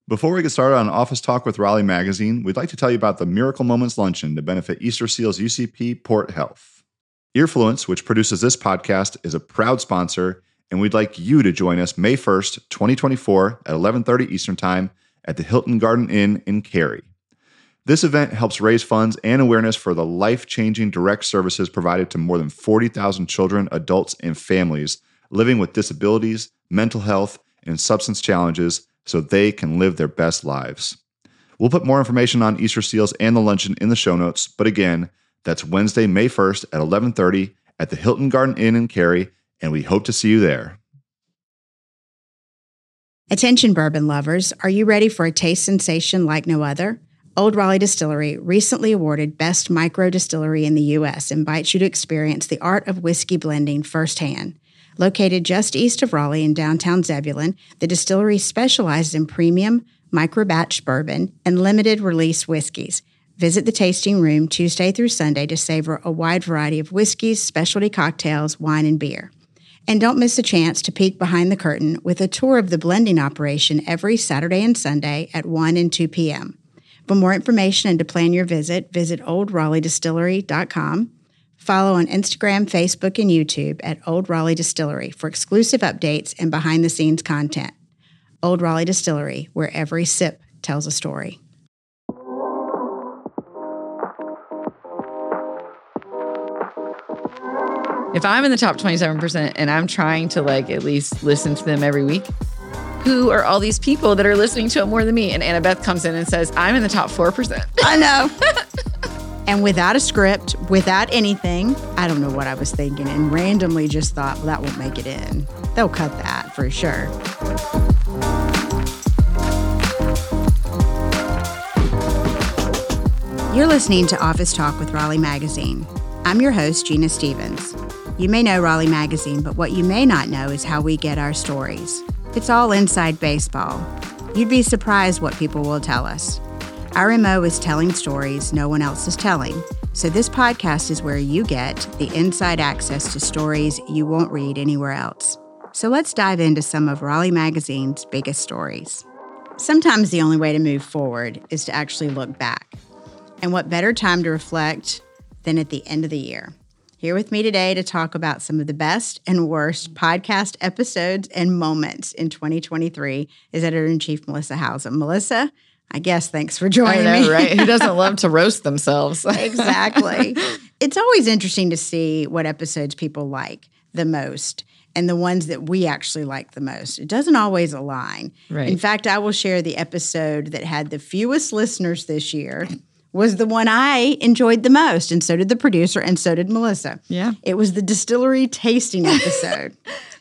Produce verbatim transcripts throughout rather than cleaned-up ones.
Before we get started on Office Talk with Raleigh Magazine, we'd like to tell you about the Miracle Moments Luncheon to benefit Easter Seals U C P Port Health. Earfluence, which produces this podcast, is a proud sponsor, and we'd like you to join us May first, twenty twenty-four at eleven thirty Eastern Time at the Hilton Garden Inn in Cary. This event helps raise funds and awareness for the life-changing direct services provided to more than forty thousand children, adults, and families living with disabilities, mental health, and substance challenges so they can live their best lives. We'll put more information on Easter Seals and the luncheon in the show notes, but again, that's Wednesday, May first at eleven thirty at the Hilton Garden Inn in Cary, and we hope to see you there. Attention bourbon lovers, are you ready for a taste sensation like no other? Old Raleigh Distillery, recently awarded Best Micro Distillery in the U S, invites you to experience the art of whiskey blending firsthand. Located just east of Raleigh in downtown Zebulon, the distillery specializes in premium, micro-batch bourbon, and limited-release whiskeys. Visit the tasting room Tuesday through Sunday to savor a wide variety of whiskeys, specialty cocktails, wine, and beer. And don't miss a chance to peek behind the curtain with a tour of the blending operation every Saturday and Sunday at one and two p.m. For more information and to plan your visit, visit old raleigh distillery dot com. Follow on Instagram, Facebook, and YouTube at Old Raleigh Distillery for exclusive updates and behind-the-scenes content. Old Raleigh Distillery, where every sip tells a story. If I'm in the top twenty-seven percent and I'm trying to like at least listen to them every week, who are all these people that are listening to it more than me? And Annabeth comes in and says, I'm in the top four percent. I know. And without a script, without anything, I don't know what I was thinking, and randomly just thought, well, that won't make it in. They'll cut that for sure. You're listening to Office Talk with Raleigh Magazine. I'm your host, Gina Stevens. You may know Raleigh Magazine, but what you may not know is how we get our stories. It's all inside baseball. You'd be surprised what people will tell us. Our M O is telling stories no one else is telling, so this podcast is where you get the inside access to stories you won't read anywhere else. So let's dive into some of Raleigh Magazine's biggest stories. Sometimes the only way to move forward is to actually look back. And what better time to reflect than at the end of the year? Here with me today to talk about some of the best and worst podcast episodes and moments in twenty twenty-three is Editor-in-Chief Melissa Howsam. Melissa, I guess thanks for joining I know, me. right? Who doesn't love to roast themselves? Exactly. It's always interesting to see what episodes people like the most and the ones that we actually like the most. It doesn't always align. Right. In fact, I will share the episode that had the fewest listeners this year was the one I enjoyed the most, and so did the producer, and so did Melissa. Yeah. It was the distillery tasting episode.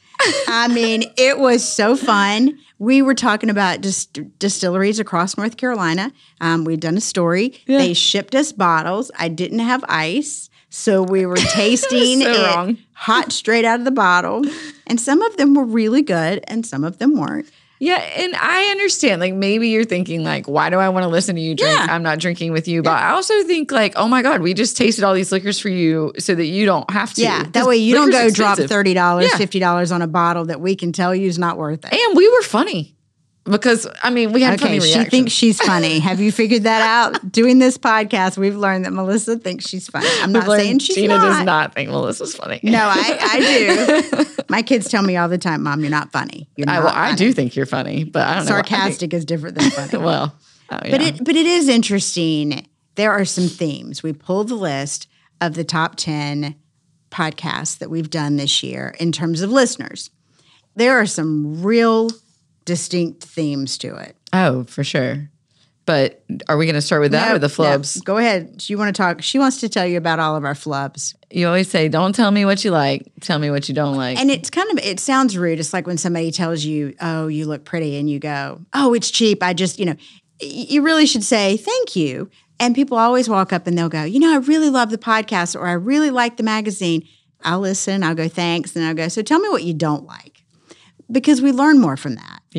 I mean, it was so fun. We were talking about dist- distilleries across North Carolina. Um, we'd done a story. Yeah. They shipped us bottles. I didn't have ice, so we were tasting So it wrong. hot straight out of the bottle. And some of them were really good, and some of them weren't. Yeah, and I understand. Like, maybe you're thinking, like, why do I want to listen to you drink? Yeah. I'm not drinking with you. But I also think, like, oh, my God, we just tasted all these liquors for you so that you don't have to. Yeah, that way you don't go Liquor's drop expensive. thirty dollars, Yeah. fifty dollars on a bottle that we can tell you is not worth it. And we were funny because, I mean, we had Okay, funny she reactions. thinks she's funny. Have you figured that out? Doing this podcast, we've learned that Melissa thinks she's funny. I'm not We've learned saying she's Gina not. does not think Melissa's funny. No, I, I do. My kids tell me all the time, Mom, you're not funny. You're I, not well, I funny. do think you're funny, but I don't know. Sarcastic is different than funny. I think, well, oh, yeah. But it but it is interesting. There are some themes. We pulled the list of the top ten podcasts that we've done this year in terms of listeners. There are some real distinct themes to it. Oh, for sure. But are we going to start with that No, or the no. flubs? Go ahead. Do you want to talk? She wants to tell you about all of our flubs. You always say, don't tell me what you like. Tell me what you don't like. And it's kind of, it sounds rude. It's like when somebody tells you, oh, you look pretty, and you go, oh, it's cheap. I just, you know, y- you really should say thank you. And people always walk up and they'll go, you know, I really love the podcast, or I really like the magazine. I'll listen. I'll go, thanks. And I'll go, so tell me what you don't like. Because we learn more from that. yeah.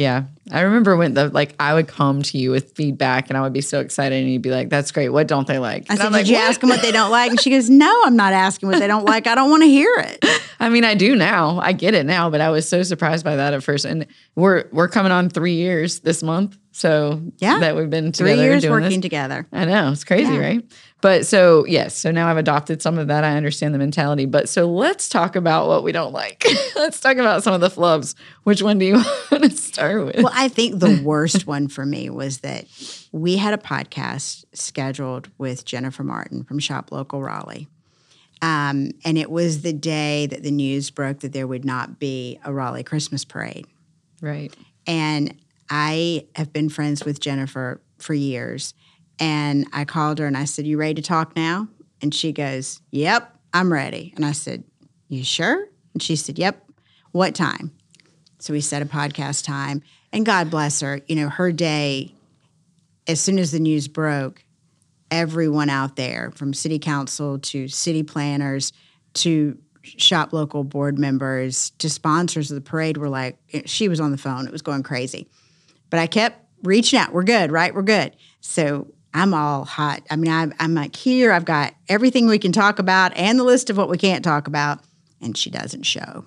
I remember when the like I would come to you with feedback and I would be so excited and you'd be like, that's great. What don't they like? I And said, I'm did like, you "What?" ask them what they don't like? And she goes, no, I'm not asking what they don't like. I don't want to hear it. I mean, I do now. I get it now, but I was so surprised by that at first. And we're we're coming on three years this month. So Yeah. that we've been Three together years doing working this. together. I know. It's crazy, Yeah. right? But so, yes. So now I've adopted some of that. I understand the mentality. But so let's talk about what we don't like. Let's talk about some of the flubs. Which one do you want to start with? Well, I think the worst one for me was that we had a podcast scheduled with Jennifer Martin from Shop Local Raleigh. Um, and it was the day that the news broke that there would not be a Raleigh Christmas parade. Right. And I have been friends with Jennifer for years. And I called her and I said, you ready to talk now? And she goes, yep, I'm ready. And I said, you sure? And she said, yep. What time? So we set a podcast time. And God bless her, you know, her day, as soon as the news broke, everyone out there from city council to city planners to Shop Local board members to sponsors of the parade were like, she was on the phone. It was going crazy. But I kept reaching out. We're good, right? We're good. So I'm all hot. I mean, I'm, I'm like, here, I've got everything we can talk about and the list of what we can't talk about. And she doesn't show.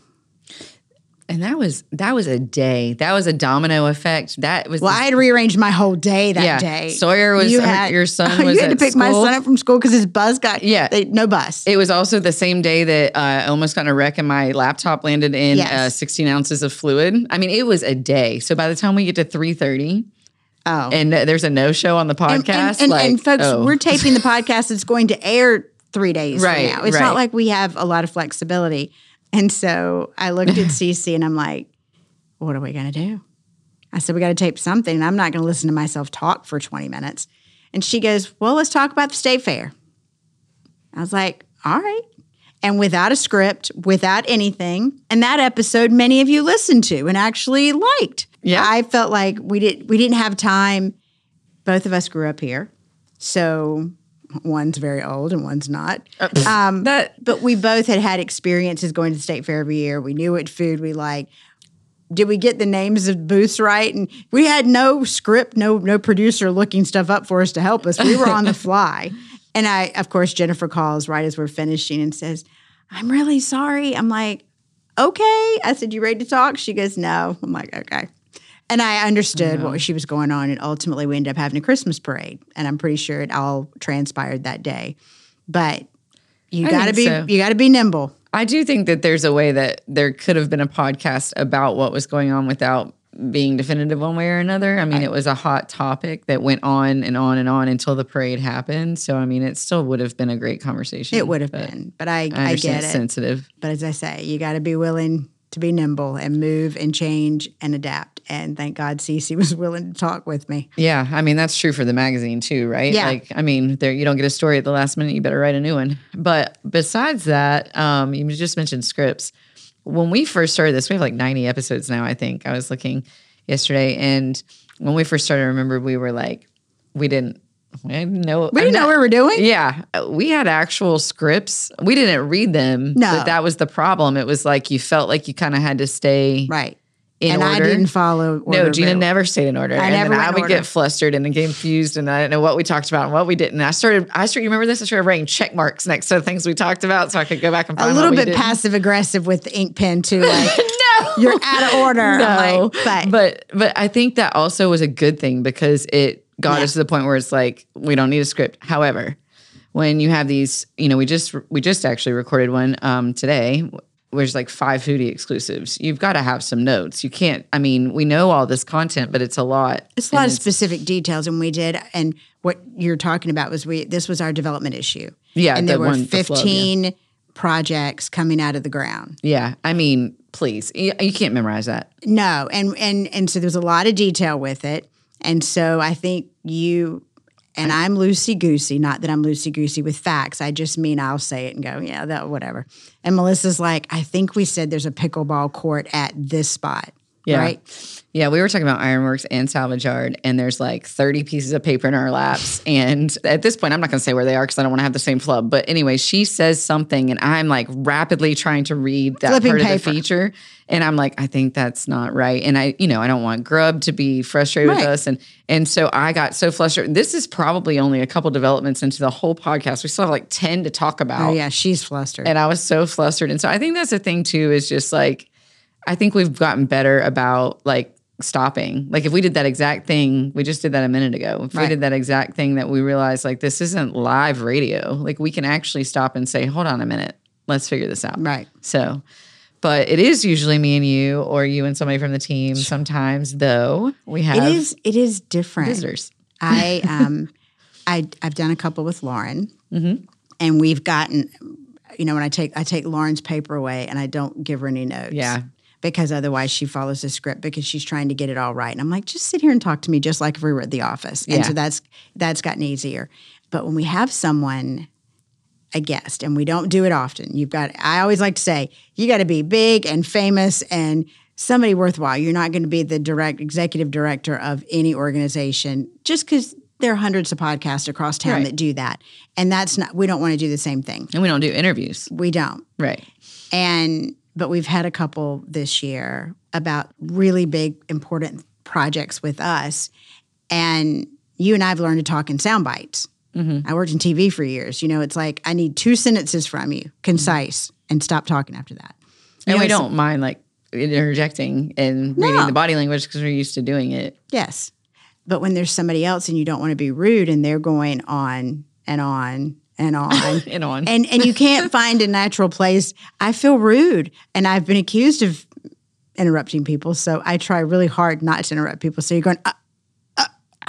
And that was that was a day. That was a domino effect. That was Well, the- I had rearranged my whole day that Yeah. day. Sawyer was- her- your son was You had to at pick my school? son up from school because his bus got, Yeah. they, no bus. It was also the same day that uh, I almost got in a wreck and my laptop landed in Yes. uh, sixteen ounces of fluid. I mean, it was a day. So by the time we get to three thirty oh. and uh, there's a no show on the And- podcast, and, and, like, and folks, oh. we're taping the podcast that's going to air three days Right, from now. It's right. not like we have a lot of flexibility. And so I looked at Cece and I'm like, what are we going to do? I said, we got to tape something. And I'm not going to listen to myself talk for twenty minutes. And she goes, well, let's talk about the state fair. I was like, all right. And without a script, without anything. And that episode, many of you listened to and actually liked. Yeah. I felt like we did we didn't have time. Both of us grew up here. So one's very old and one's not. Um, that but we both had had experiences going to the state fair every year. We knew what food we liked. Did we get the names of booths right? And we had no script, no no producer looking stuff up for us to help us. We were on the fly. And I, of course, Jennifer calls right as we're finishing and says, I'm really sorry. I'm like, okay. I said, you ready to talk? She goes, no. I'm like, okay. And I understood what she was going on. And ultimately, we ended up having a Christmas parade. And I'm pretty sure it all transpired that day. But you I got to think be so. you got to be nimble. I do think that there's a way that there could have been a podcast about what was going on without being definitive one way or another. I mean, it was a hot topic that went on and on and on until the parade happened. So, I mean, it still would have been a great conversation. It would have but been. But I, I I, understand get it's it. sensitive. But as I say, you got to be willing to be nimble and move and change and adapt. And thank God Cece was willing to talk with me. Yeah, I mean that's true for the magazine too, right? Yeah. Like, I mean, there you don't get a story at the last minute, you better write a new one. But besides that, um, you just mentioned scripts. When we first started this, we have like ninety episodes now. I think I was looking yesterday, and when we first started, I remember we were like, we didn't, we didn't know, We didn't know what we were doing. Yeah, we had actual scripts. We didn't read them. No. but that was the problem. It was like you felt like you kind of had to stay Right. in and order. I didn't follow order. No, Gina but- never stayed in order. I and never then went I in would order. get flustered and get confused and I didn't know what we talked about and what we didn't. I started, I started, you remember this? I started writing check marks next to the things we talked about so I could go back and find A what little we bit didn't. passive aggressive with the ink pen too. Like, No. you're out of order. No. I'm like, but, but, but I think that also was a good thing because it got Yeah. us to the point where it's like, we don't need a script. However, when you have these, you know, we just, we just actually recorded one um, today there's like five foodie exclusives. You've got to have some notes. You can't, I mean, we know all this content, but it's a lot. it's a lot And of specific details, and we did. And what you're talking about was we. This was our development issue. Yeah, and the there were one- the flub, yeah. fifteen projects coming out of the ground. Yeah. I mean, please, you, you can't memorize that. No, and and and so there's a lot of detail with it, and so I think you. And I'm loosey goosey. Not that I'm loosey goosey with facts. I just mean I'll say it and go, yeah, that whatever. And Melissa's like, I think we said there's a pickleball court at this spot. Yeah. right? Yeah, we were talking about Ironworks and Salvage Yard, and there's like thirty pieces of paper in our laps. And at this point, I'm not going to say where they are because I don't want to have the same flub. But anyway, she says something, and I'm like rapidly trying to read that Flipping part paper. of the feature. And I'm like, I think that's not right. And I, you know, I don't want Grub to be frustrated Right. with us. And and so I got so flustered. This is probably only a couple developments into the whole podcast. We still have like ten to talk about. Oh, yeah, she's flustered. And I was so flustered. And so I think that's the thing too, is just like, I think we've gotten better about like stopping. Like if we did that exact thing, we just did that a minute ago. If Right. we did that exact thing that we realized like this isn't live radio, like we can actually stop and say, hold on a minute, let's figure this out. Right. So, but it is usually me and you or you and somebody from the team. Sometimes though, we have It is it is different. visitors. I um I I've done a couple with Lauren, Mm-hmm. and we've gotten, you know, when I take I take Lauren's paper away and I don't give her any notes. Yeah. Because otherwise she follows the script because she's trying to get it all right. And I'm like, just sit here and talk to me just like if we were at the office. And Yeah. so that's that's gotten easier. But when we have someone, a guest, and we don't do it often, you've got, I always like to say, you got to be big and famous and somebody worthwhile. You're not going to be the direct executive director of any organization just because there are hundreds of podcasts across town Right. that do that. And that's not, we don't want to do the same thing. And we don't do interviews. We don't. Right. And but we've had a couple this year about really big, important projects with us. And you and I have learned to talk in sound bites. Mm-hmm. I worked in T V for years. You know, it's like I need two sentences from you, concise, and stop talking after that. You And know, we it's- don't mind like interjecting and reading No. the body language because we're used to doing it. Yes. But when there's somebody else and you don't want to be rude and they're going on and on and on And on. and and you can't find a natural place, I feel rude. And I've been accused of interrupting people. So I try really hard not to interrupt people. So you're going, uh, uh.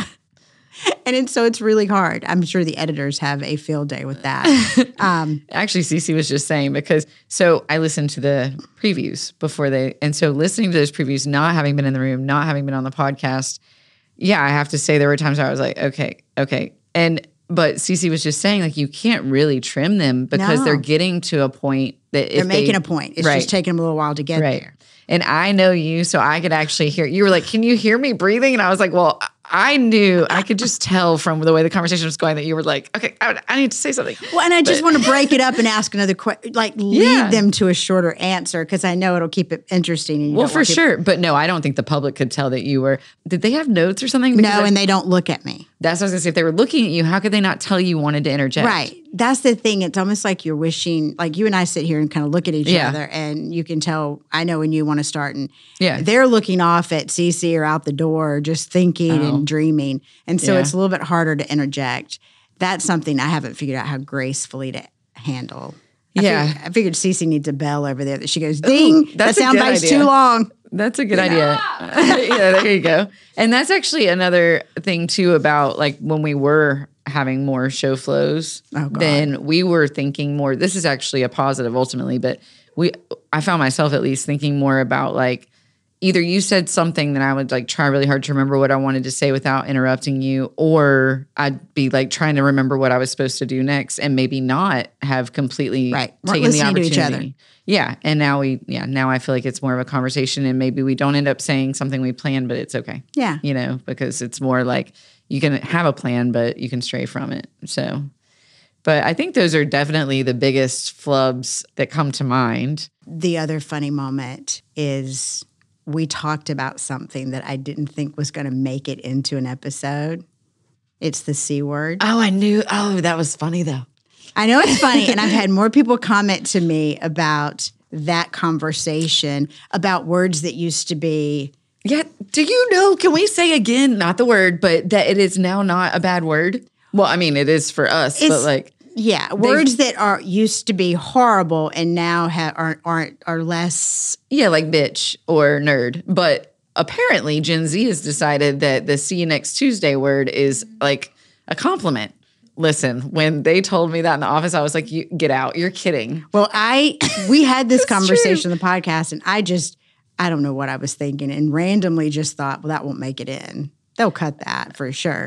And it's, so it's really hard. I'm sure the editors have a field day with that. Um, Actually, Cece was just saying because so I listened to the previews before they, and so listening to those previews, not having been in the room, not having been on the podcast, yeah, I have to say there were times where I was like, okay, okay, and but Cece was just saying like you can't really trim them because No. they're getting to a point that if they're making they, a point. It's right. just taking them a little while to get right. there. And I know you, so I could actually hear. You were like, "Can you hear me breathing?" And I was like, "Well, I knew. I could just tell from the way the conversation was going that you were like, okay, I, I need to say something." Well, and I just want to break it up and ask another question, like lead Yeah. them to a shorter answer because I know it'll keep it interesting. And you Well, don't for want people- sure. But no, I don't think the public could tell that you were. Did they have notes or something? Because No, I- and they don't look at me. that's what I was going to say. If they were looking at you, how could they not tell you wanted to interject? Right. That's the thing. It's almost like you're wishing, like you and I sit here and kind of look at each Yeah. other, and you can tell, I know when you want to start. And Yeah. they're looking off at Cece or out the door, just thinking Oh. and dreaming. And so Yeah. it's a little bit harder to interject. That's something I haven't figured out how gracefully to handle. I Yeah. figured, I figured Cece needs a bell over there that she goes, ding, that's that a sound good bite's idea. too long. That's a good idea. Yeah, there you go. And that's actually another thing too about like when we were having more show flows, Oh, God. then we were thinking more. This is actually a positive ultimately, but we I found myself at least thinking more about like either you said something that I would like try really hard to remember what I wanted to say without interrupting you, or I'd be like trying to remember what I was supposed to do next and maybe not have completely Right. Weren't taken the listening to opportunity. each other. Yeah. And now we, yeah, now I feel like it's more of a conversation and maybe we don't end up saying something we planned, but it's okay. Yeah. You know, because it's more like you can have a plan, but you can stray from it. So, but I think those are definitely the biggest flubs that come to mind. The other funny moment is we talked about something that I didn't think was going to make it into an episode. It's the C word. Oh, I knew. Oh, that was funny though. I know it's funny, and I've had more people comment to me about that conversation, about words that used to be. Yeah. Do you know, can we say again, not the word, but that it is now not a bad word? Well, I mean, it is for us, but It's- like, Yeah, words that are used to be horrible and now have, aren't aren't are less. yeah, like bitch or nerd. But apparently Gen Z has decided that the see you next Tuesday word is like a compliment. Listen, when they told me that in the office, I was like, you get out. You're kidding. Well, I we had this It's conversation on the podcast, and I just I don't know what I was thinking, and randomly just thought, well, that won't make it in. They'll cut that for sure.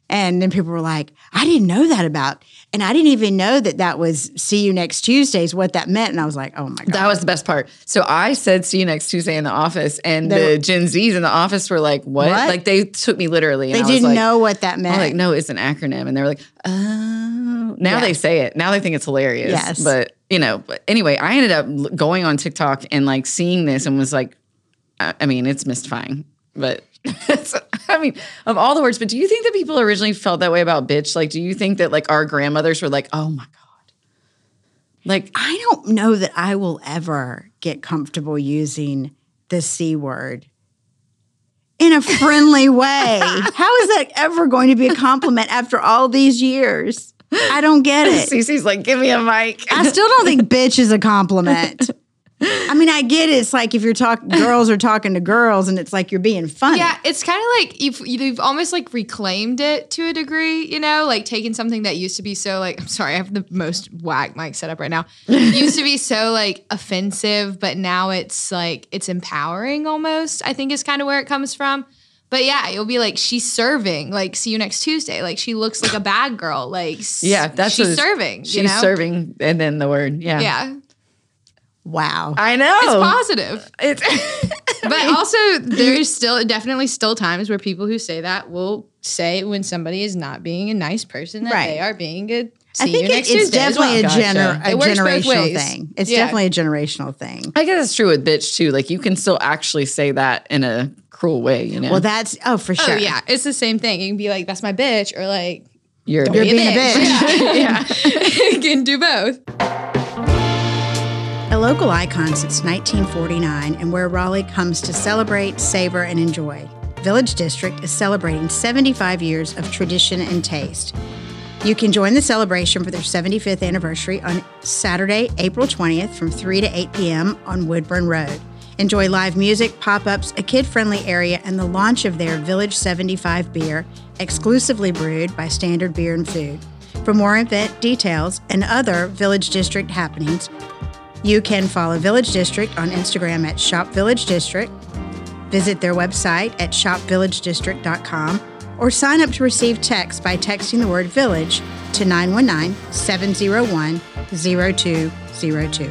And then people were like, I didn't know that about, and I didn't even know that that was see you next Tuesdays, what that meant. And I was like, oh my God. That was the best part. So I said, see you next Tuesday in the office. And They the were- Gen Zs in the office were like, what? What? Like they took me literally. And They I was didn't like, know what that I meant. was like, no, it's an acronym. And they were like, oh. Now Yeah. they say it. Now they think it's hilarious. Yes. But, you know, but anyway, I ended up l- going on TikTok and like seeing this and was like, I, I mean, it's mystifying. But it's, I mean, of all the words, but do you think that people originally felt that way about bitch? Like, do you think that like our grandmothers were like, oh my God? Like, I don't know that I will ever get comfortable using the C word in a friendly way. How is that ever going to be a compliment after all these years? I don't get it. Cece's like, give me a mic. I still don't think bitch is a compliment. I mean, I get it. It's like if you're talking, girls are talking to girls, and it's like you're being funny. Yeah, it's kind of like you've you've almost like reclaimed it to a degree, you know, like taking something that used to be so like I'm sorry, I have the most whack mic set up right now. Used to be so like offensive, but now it's like it's empowering almost. I think is kind of where it comes from. But yeah, you'll be like, she's serving. Like, see you next Tuesday. Like, she looks like a bad girl. Like, Yeah, that's she's what- serving. She's you know? serving, and then the word, yeah. Yeah, Wow. I know. it's positive. It's But also, there's still definitely still times where people who say that will say when somebody is not being a nice person that Right. they are being a. See I think you it, next it's Tuesday as definitely well. a, gener- Gotcha. a It works both generational ways. thing. It's Yeah. definitely a generational thing. I guess it's true with bitch too. Like you can still actually say that in a cruel way, you know. Well, that's, oh, for sure. Oh yeah, it's the same thing. You can be like, "That's my bitch," or like, you're, You're "Be being a bitch. Yeah, you can do both. A local icon since nineteen forty-nine, and where Raleigh comes to celebrate, savor, and enjoy. Village District is celebrating seventy-five years of tradition and taste. You can join the celebration for their seventy-fifth anniversary on Saturday, April twentieth from three to eight p.m. on Woodburn Road. Enjoy live music, pop-ups, a kid-friendly area, and the launch of their Village seventy-five beer, exclusively brewed by Standard Beer and Food. For more event details and other Village District happenings, you can follow Village District on Instagram at Shop Village District, visit their website at shop village district dot com, or sign up to receive text by texting the word village to nine one nine, seven zero one, zero two zero two.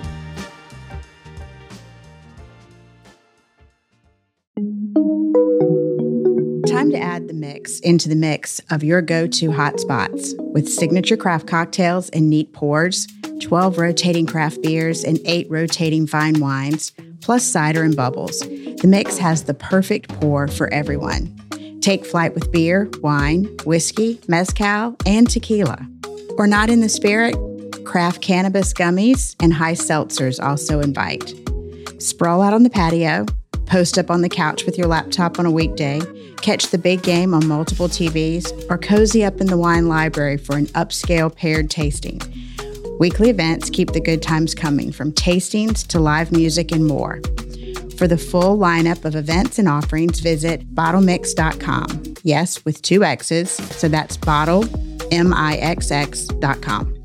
Time to add the mix into the mix of your go-to hotspots with signature craft cocktails and neat pours, twelve rotating craft beers, and eight rotating fine wines, plus cider and bubbles. The mix has the perfect pour for everyone. Take flight with beer, wine, whiskey, mezcal, and tequila. Or not in the spirit? Craft cannabis gummies and high seltzers also invite. Sprawl out on the patio, post up on the couch with your laptop on a weekday, catch the big game on multiple T Vs, or cozy up in the wine library for an upscale paired tasting. Weekly events keep the good times coming, from tastings to live music and more. For the full lineup of events and offerings, visit bottle mix dot com. Yes, with two X's, so that's bottle, M I X X dot com.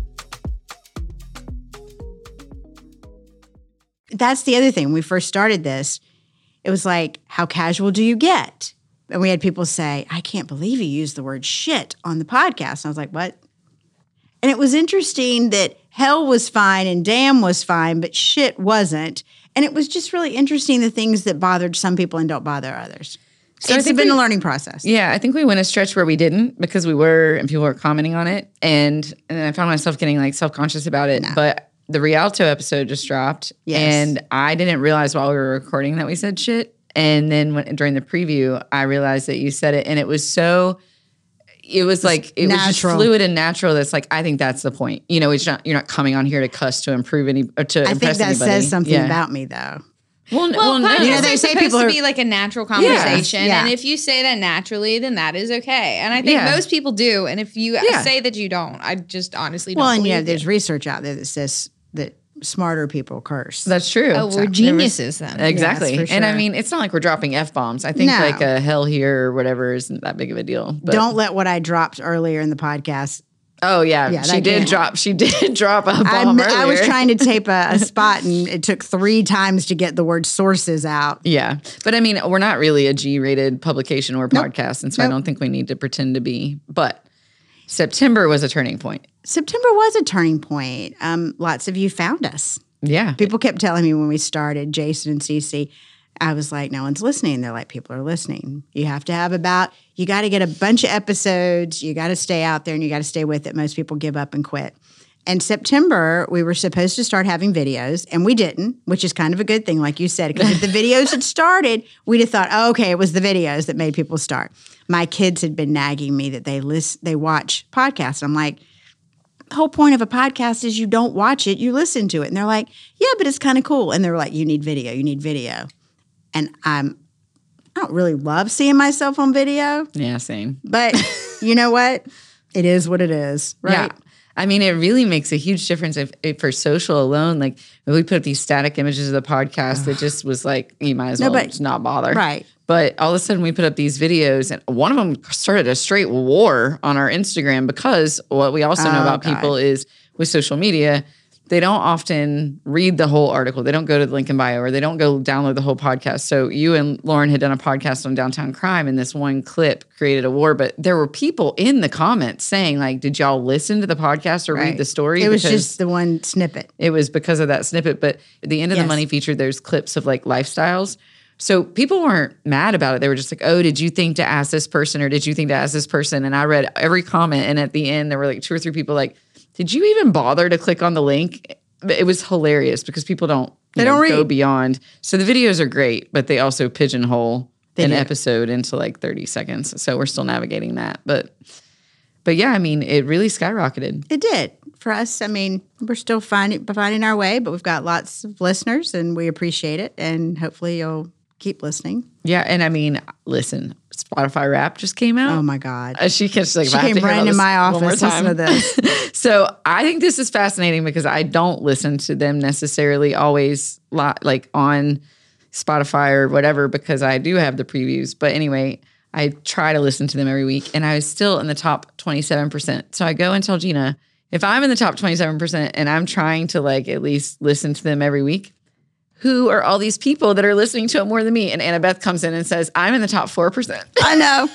That's the other thing. When we first started this, it was like, how casual do you get? And we had people say, I can't believe you used the word shit on the podcast. And I was like, what? And it was interesting that hell was fine and damn was fine, but shit wasn't. And it was just really interesting, the things that bothered some people and don't bother others. So I It's think been we- a learning process. Yeah, I think we went a stretch where we didn't because we were and people were commenting on it, and and I found myself getting like self conscious about it. No. But the Rialto episode just dropped, Yes. and I didn't realize while we were recording that we said shit. And then when, during the preview, I realized that you said it, and it was so. It was like it was just natural. fluid and natural. That's like I think that's the point. You know, it's not you're not coming on here to cuss to improve any or to I think impress that anybody. says something Yeah. about me, though. Well, n- Well, well, no. podcasts You know, they are say supposed people to are- be like a natural conversation, yeah. and if you say that naturally, then that is okay. And I think Yeah. most people do. And if you Yeah. say that you don't, I just honestly don't. Well, and you know, believe there's you. research out there that says that smarter people curse. That's true. Oh, So we're there was- geniuses then. Exactly. Yes, for And I sure. mean, it's not like we're dropping F bombs. I think No. like a hell here or whatever isn't that big of a deal. But Don't let what I dropped earlier in the podcast Oh yeah, Yeah, she that did can't- drop. She did drop a I, bomb I was earlier. trying to tape a, a spot, and it took three times to get the word sources out. Yeah, but I mean, we're not really a G-rated publication or podcast, and so I Nope. don't think we need to pretend to be. But September was a turning point. September was a turning point. Um, lots of you found us. Yeah, People kept telling me when we started, Jason and Cece, I was like, no one's listening. They're like, people are listening. You have to have about, you got to get a bunch of episodes. You got to stay out there and you got to stay with it. Most people give up and quit. And September, we were supposed to start having videos, and we didn't, which is kind of a good thing, like you said, because if the videos had started, we'd have thought, oh, okay, it was the videos that made people start. My kids had been nagging me that they list, they watch podcasts. I'm like, the whole point of a podcast is you don't watch it, you listen to it. And they're like, yeah, but it's kind of cool. And they're like, you need video, you need video. And I'm, I don't really love seeing myself on video, yeah, same. but you know what? It is what it is, right? Yeah. I mean, it really makes a huge difference if, if for social alone, like if we put up these static images of the podcast, it just was like, you might as well Nobody- just not bother. Right. But all of a sudden we put up these videos, and one of them started a straight war on our Instagram, because what we also know Oh, about God. people is with social media, they don't often read the whole article. They don't go to the link in bio, or they don't go download the whole podcast. So you and Lauren had done a podcast on downtown crime, and this one clip created a war. But there were people in the comments saying, like, did y'all listen to the podcast or Right. read the story? It was Because just the one snippet. it was because of that snippet. But at the end of Yes. the money feature, there's clips of like lifestyles. So people weren't mad about it. They were just like, oh, did you think to ask this person, or did you think to ask this person? And I read every comment. And at the end, there were like two or three people like, did you even bother to click on the link? It was hilarious because people don't, you They know, don't go read. beyond. So the videos are great, but they also pigeonhole They an do. episode into like thirty seconds. So we're still navigating that. But but yeah, I mean, it really skyrocketed. It did. For us, I mean, we're still finding, finding our way, but we've got lots of listeners, and we appreciate it. And hopefully you'll keep listening. Yeah. And I mean, listen, Spotify Wrap just came out. Oh, my God. Uh, she keeps like, She I have came to hear running about in my this one more office. Listen to this. So I think this is fascinating because I don't listen to them necessarily always li- like on Spotify or whatever, because I do have the previews. But anyway, I try to listen to them every week, and I was still in the top twenty-seven percent. So I go and tell Gina, if I'm in the top twenty-seven percent and I'm trying to like at least listen to them every week, who are all these people that are listening to it more than me? And Annabeth comes in and says, I'm in the top four percent. I know.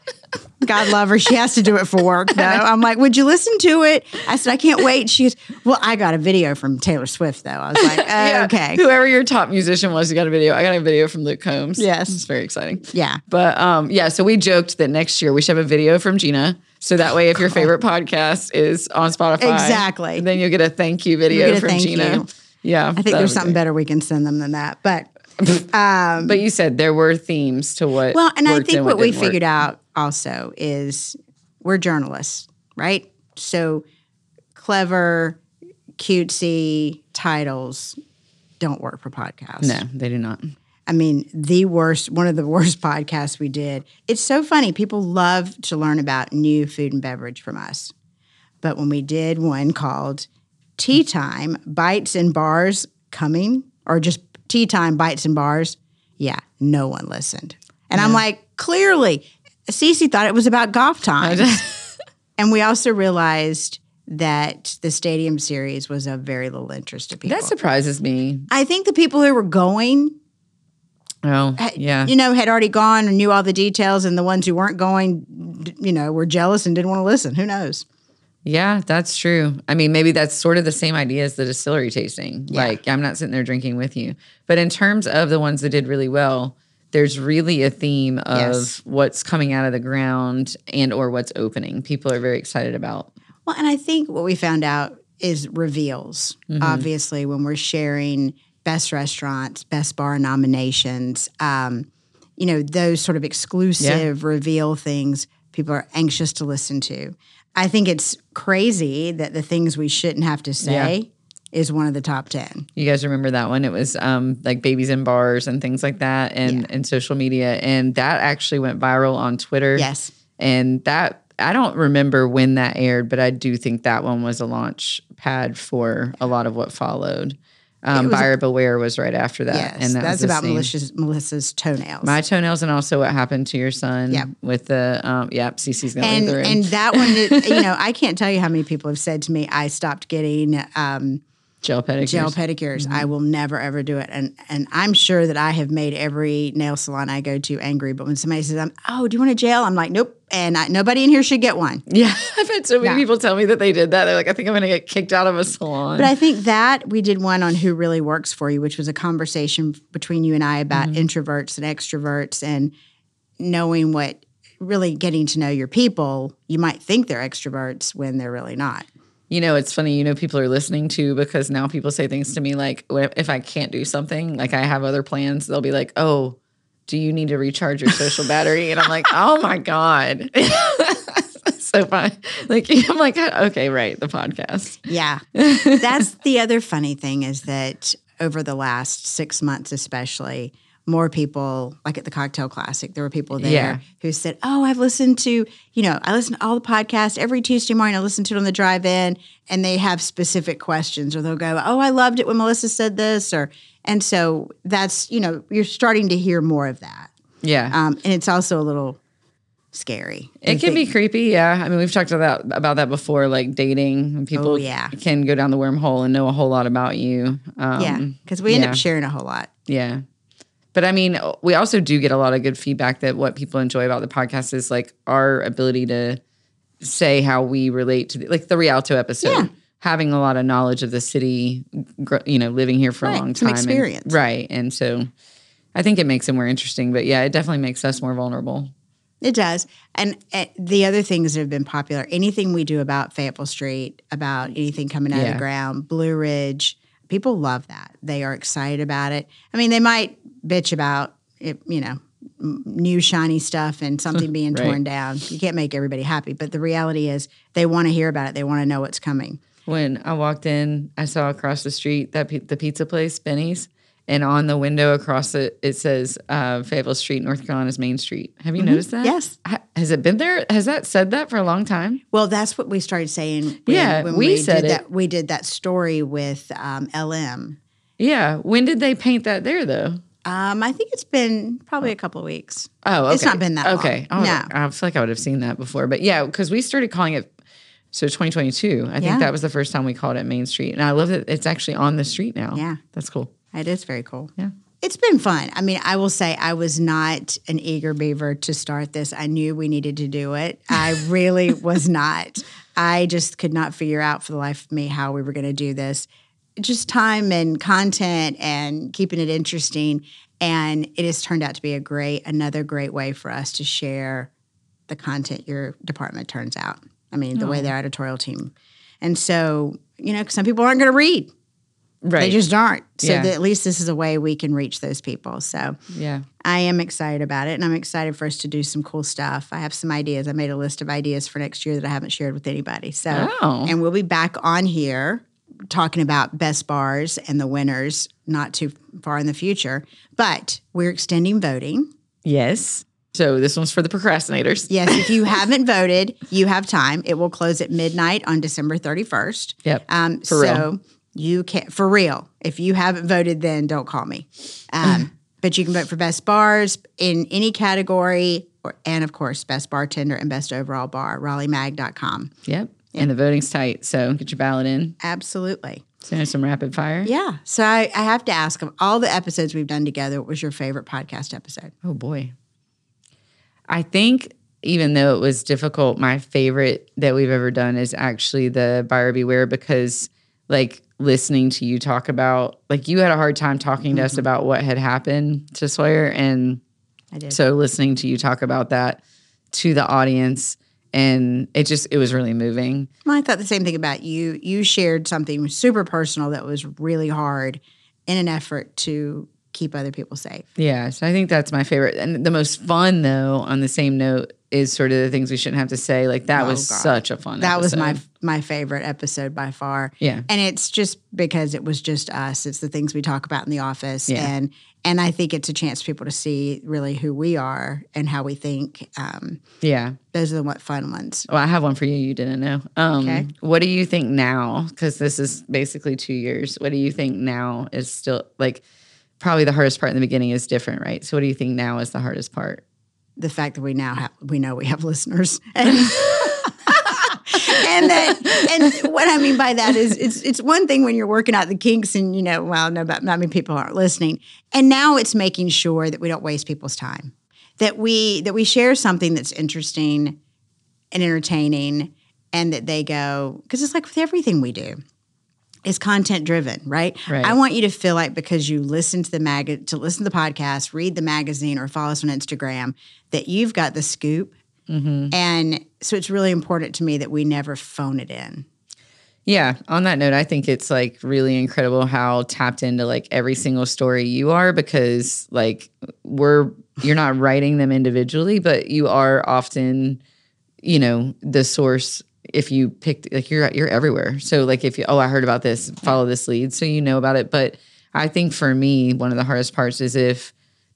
God love her. She has to do it for work, though. I'm like, would you listen to it? I said, I can't wait. She goes, well, I got a video from Taylor Swift, though. I was like, uh, okay. Whoever your top musician was, you got a video. I got a video from Luke Combs. Yes. It's very exciting. Yeah. But um, yeah, so we joked that next year we should have a video from Gina. So that way, if your favorite podcast is on Spotify, Exactly. then you'll get a thank you video get a from thank Gina. you. Yeah. I think there's something better we can send them than that. But um, But you said there were themes to what. well, and I worked think what what we didn't work. figured out also is we're journalists, right? So clever, cutesy titles don't work for podcasts. No, they do not. I mean, the worst, one of the worst podcasts we did. It's so funny. People love to learn about new food and beverage from us. But when we did one called Tea Time, Bites and Bars Coming, or just Tea Time, Bites and Bars, yeah, no one listened. And I'm like, clearly, Cece thought it was about golf time. And we also realized that the stadium series was of very little interest to people. That surprises me. I think the people who were going Oh, had- yeah. you know, had already gone and knew all the details, and the ones who weren't going, d- you know, were jealous and didn't want to listen. Who knows? Yeah, that's true. I mean, maybe that's sort of the same idea as the distillery tasting. Yeah. Like, I'm not sitting there drinking with you. But in terms of the ones that did really well, there's really a theme of Yes. what's coming out of the ground and or what's opening. People are very excited about. Well, and I think what we found out is reveals. Mm-hmm. Obviously, when we're sharing best restaurants, best bar nominations, um, you know, those sort of exclusive reveal things, people are anxious to listen to. I think it's crazy that the things we shouldn't have to say is one of the top ten. You guys remember that one? It was um, like babies in bars and things like that, and, Yeah. and social media. And that actually went viral on Twitter. Yes. And that, I don't remember when that aired, but I do think that one was a launch pad for a lot of what followed. Um, It was a- Buyer Beware was right after that. Yes, and that that's was the about same. Melissa's, Melissa's toenails. My toenails, and also what happened to your son Yep. with the, um, yep, Cece's going to leave and the room. and that one, it- you know, I can't tell you how many people have said to me, I stopped getting um, Gel pedicures. gel pedicures. Mm-hmm. I will never ever do it. And and I'm sure that I have made every nail salon I go to angry. But when somebody says, "Oh, do you want a gel?" I'm like, "Nope." And I, nobody in here should get one. Yeah, I've had so many No. people tell me that they did that. They're like, I think I'm going to get kicked out of a salon. But I think that we did one on Who Really Works For You, which was a conversation between you and I about Mm-hmm. introverts and extroverts and knowing what, really getting to know your people. You might think they're extroverts when they're really not. You know, it's funny, you know, people are listening to, because now people say things to me like, wh- if I can't do something, like I have other plans, they'll be like, oh, do you need to recharge your social battery? And I'm like, oh my God. So fun. Like, I'm like, okay, right, the podcast. Yeah. That's the other funny thing is that over the last six months, especially, more people, like at the Cocktail Classic, there were people there Yeah. who said, oh, I've listened to, you know, I listen to all the podcasts every Tuesday morning. I listen to it on the drive-in, and they have specific questions, or they'll go, oh, I loved it when Melissa said this, or, and so that's, you know, you're starting to hear more of that. Yeah. Um, and it's also a little scary. It can be creepy, yeah. I mean, we've talked about that, about that before, like dating. And people Oh, yeah. can go down the wormhole and know a whole lot about you. Um, Yeah, because we end yeah. up sharing a whole lot. Yeah. But I mean, we also do get a lot of good feedback that what people enjoy about the podcast is like our ability to say how we relate to the, like the Rialto episode. Yeah. Having a lot of knowledge of the city, gr- you know, living here for Right, a long some time. and- experience. right. And so I think it makes it more interesting. But yeah, it definitely makes us more vulnerable. It does. And uh, the other things that have been popular, anything we do about Fayetteville Street, about anything coming out of Yeah. the ground, Blue Ridge, people love that. They are excited about it. I mean, they might bitch about it, you know, m- new shiny stuff and something being Right. torn down. You can't make everybody happy, but the reality is they want to hear about it. They want to know what's coming. When I walked in, I saw across the street that pe- the pizza place, Benny's, and on the window across it, it says uh, Fayetteville Street, North Carolina's Main Street. Have you noticed that? Yes. Ha- Has it been there? Has that said that for a long time? Well, that's what we started saying. When, Yeah, when we said did it. that. We did that story with um, L M. Yeah. When did they paint that there, though? Um, I think it's been probably a couple of weeks. Oh, okay. It's not been that long. Okay. Oh, No. I feel like I would have seen that before. But yeah, because we started calling it, so twenty twenty-two. I think Yeah. that was the first time we called it Main Street. And I love that it's actually on the street now. Yeah. That's cool. It is very cool. Yeah. It's been fun. I mean, I will say I was not an eager beaver to start this. I knew we needed to do it. I really was not. I just could not figure out for the life of me how we were going to do this. Just time and content and keeping it interesting. And it has turned out to be a great, another great way for us to share the content your department turns out. I mean, the way their editorial team. And so, you know, some people aren't going to read. Right. They just aren't. So Yeah. that at least this is a way we can reach those people. So yeah. I am excited about it, and I'm excited for us to do some cool stuff. I have some ideas. I made a list of ideas for next year that I haven't shared with anybody. So, Oh. and we'll be back on here talking about best bars and the winners not too far in the future. But we're extending voting. Yes. So this one's for the procrastinators. Yes, if you haven't voted, you have time. It will close at midnight on December thirty-first. Yep. Um, For so real. you can, for real, if you haven't voted, then don't call me. Um, but you can vote for best bars in any category, or, and of course, best bartender and best overall bar, raleigh mag dot com. Yep. And the voting's tight. So get your ballot in. Absolutely. Send us some rapid fire. Yeah. So I, I have to ask, of all the episodes we've done together, what was your favorite podcast episode? Oh, boy. I think even though it was difficult, my favorite that we've ever done is actually the Buyer Beware, because like listening to you talk about, like you had a hard time talking to us about what had happened to Sawyer. And I did. so listening to you talk about that to the audience, and it just, it was really moving. Well, I thought the same thing about you. You shared something super personal that was really hard in an effort to keep other people safe. Yeah, so I think that's my favorite. And the most fun, though, on the same note, is sort of the things we shouldn't have to say. Like that Oh, was God. such a fun That was episode. my my favorite episode by far. Yeah. And it's just because it was just us. It's the things we talk about in the office. Yeah. And and I think it's a chance for people to see really who we are and how we think. Um, Yeah. those are the what fun ones. Well, I have one for you you didn't know. Um, Okay. What do you think now? Because this is basically two years. What do you think now is still like probably the hardest part in the beginning is different, right? So what do you think now is the hardest part? The fact that we now have we know we have listeners. And, and that and what I mean by that is it's it's one thing when you're working out the kinks and you know, well, no, but not many people aren't listening. And now it's making sure that we don't waste people's time. That we that we share something that's interesting and entertaining and that they go, because it's like with everything we do. Is content driven, right? Right. I want you to feel like because you listen to the mag to listen to the podcast, read the magazine, or follow us on Instagram, that you've got the scoop. Mm-hmm. And so it's really important to me that we never phone it in. Yeah. On that note, I think it's like really incredible how tapped into like every single story you are because like we're, you're not writing them individually, but you are often, you know, the source. If you picked, like you're, you're everywhere. So like if you, oh, I heard about this, follow this lead. So you know about it. But I think for me, one of the hardest parts is if,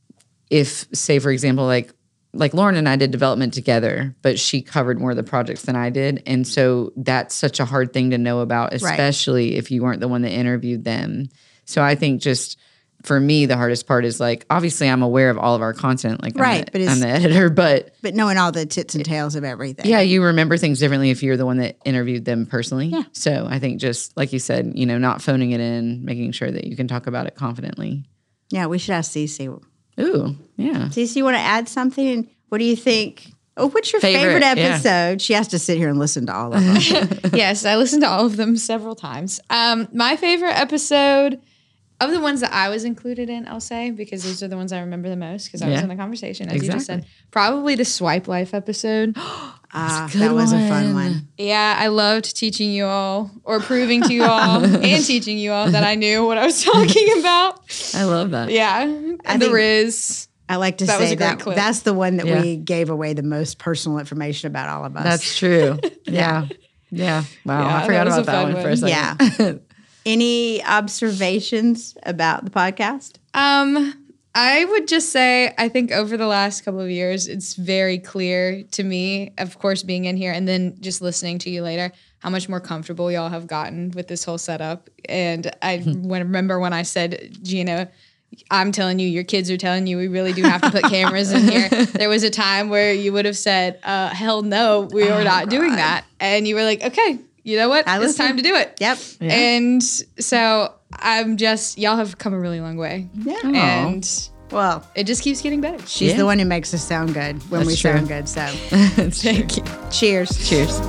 if say, for example, like, like Lauren and I did development together, but she covered more of the projects than I did. And so that's such a hard thing to know about, especially right. if you weren't the one that interviewed them. So I think just for me, the hardest part is like, obviously I'm aware of all of our content. Like right, I'm the, but it's, I'm the editor, but. But knowing all the tits and tails of everything. Yeah, you remember things differently if you're the one that interviewed them personally. Yeah. So I think just like you said, you know, not phoning it in, making sure that you can talk about it confidently. Yeah, we should ask Cece. Ooh, yeah. Cece, you want to add something? What do you think? Oh, what's your Favorite, favorite, episode? Yeah. She has to sit here and listen to all of them. Yes, I listened to all of them several times. Um, my favorite episode of the ones that I was included in, I'll say, because those are the ones I remember the most because I yeah. was in the conversation, as exactly. you just said. Probably the Swipe Life episode. Ah, that was one. a fun one. Yeah, I loved teaching you all or proving to you all and teaching you all that I knew what I was talking about. I love that. Yeah. And I the think- Riz. I like to That was say a great that clip. that's the one that Yeah. we gave away the most personal information about all of us. That's true. Yeah. Yeah. Wow. Yeah, I forgot that was about a that fun one, one. for a second. Yeah. Any observations about the podcast? Um, I would just say I think over the last couple of years, it's very clear to me, of course, being in here and then just listening to you later, how much more comfortable y'all have gotten with this whole setup. And I when, remember when I said, Gina, I'm telling you, your kids are telling you, we really do have to put cameras in here. There was a time where you would have said, uh, hell no, we are Oh, not doing God. that. And you were like, okay, you know what? I It's listen. time to do it. Yep. Yeah. And so I'm just, y'all have come a really long way. Yeah. Aw. And Well, it just keeps getting better. she's Yeah. the one who makes us sound good when That's we true. sound good. So Thank you. cheers. Cheers.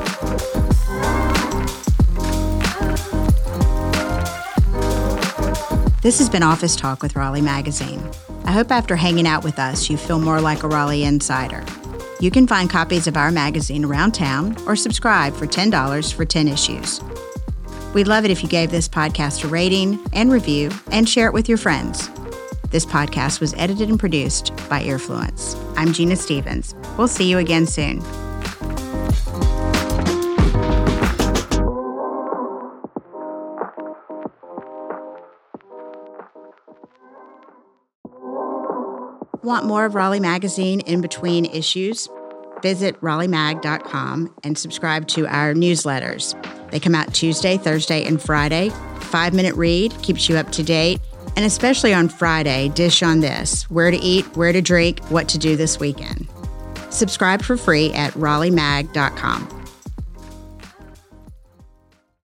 This has been Office Talk with Raleigh Magazine. I hope after hanging out with us, you feel more like a Raleigh insider. You can find copies of our magazine around town or subscribe for ten dollars for ten issues. We'd love it if you gave this podcast a rating and review and share it with your friends. This podcast was edited and produced by Earfluence. I'm Gina Stevens. We'll see you again soon. Want more of Raleigh Magazine in between issues? Visit raleigh mag dot com and subscribe to our newsletters. They come out Tuesday, Thursday, and Friday. Five-minute read keeps you up to date. And especially on Friday, dish on this: where to eat, where to drink, what to do this weekend. Subscribe for free at raleigh mag dot com.